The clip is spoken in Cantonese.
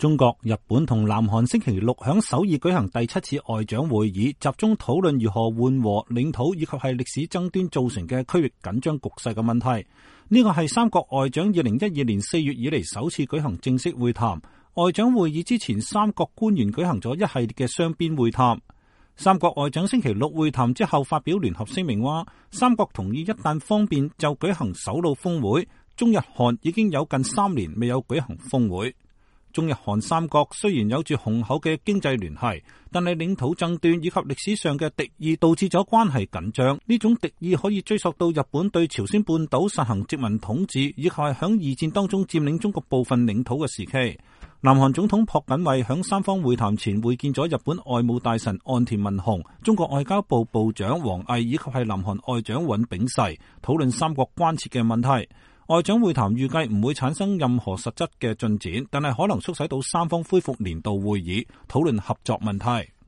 中國、日本同南韓星期六響首爾舉行第7次外長會議，集中討論如何緩和領土以及係歷史爭端造成嘅區域緊張局勢嘅問題。呢個係三國外長2012年4月以嚟首次舉行正式會談。外長會議之前，三國官員舉行咗一系列嘅雙邊會談。三國外長星期六會談之後發表聯合聲明話，三國同意一旦方便就舉行首腦峰會。中日韓已經有近3年未有舉行峰會。中日韓三國雖然有住雄厚嘅經濟聯繫，但係領土爭端以及歷史上嘅敵意導致咗關係緊張。呢種敵意可以追溯到日本對朝鮮半島實行殖民統治，以及係響二戰當中佔領中國部分領土嘅時期。南韓總統朴槿惠響三方會談前會見咗日本外務大臣岸田文雄、中國外交部部長王毅以及係南韓外長尹炳世，討論三國關切嘅問題。外長會談預計唔會產生任何實質嘅進展，但係可能促使到三方恢復年度會議，討論合作問題。